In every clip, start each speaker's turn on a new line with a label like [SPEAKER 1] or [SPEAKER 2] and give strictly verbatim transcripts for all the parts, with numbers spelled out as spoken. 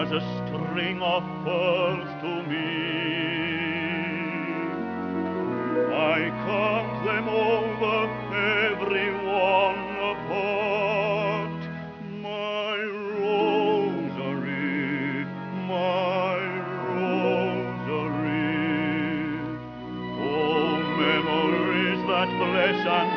[SPEAKER 1] as a string of pearls to me. I count them over, every one apart, my rosary, my rosary. Oh, memories that bless and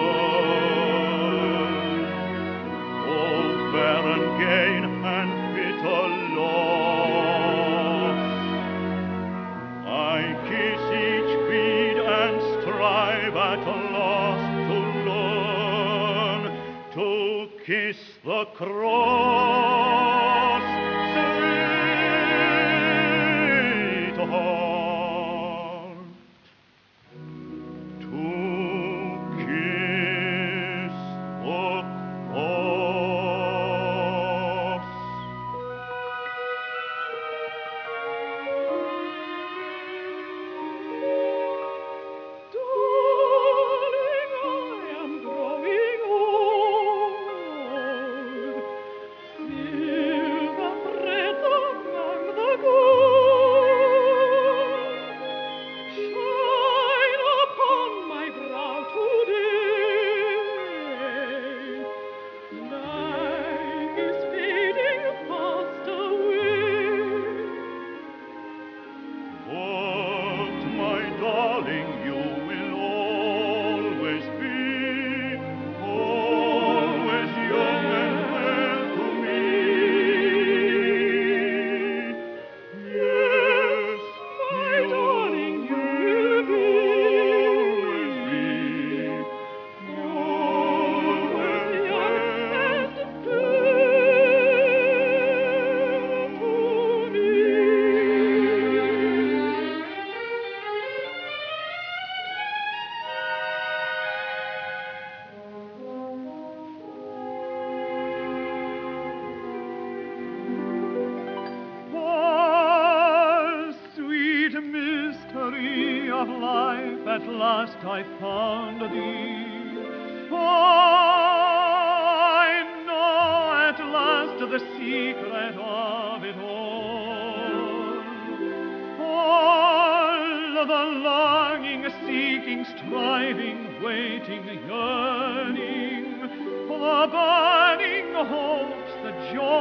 [SPEAKER 1] burn, oh, barren gain and bitter loss. I kiss each bead and strive at last to learn to kiss the cross, sweetheart, to kiss the cross.
[SPEAKER 2] Darling, I am growing old. Silver threads among the gold shine upon my brow today. Life is fading fast away.
[SPEAKER 1] But, my darling, you will always be, always young and fair to me. Yes,
[SPEAKER 2] My darling, you will be, always young and fair to me.
[SPEAKER 1] Ah, sweet mystery of life, at last I found thee. Ah, I know at last the secret of it all. All the longing, seeking, striving, waiting, yearning, the burning hopes, the joy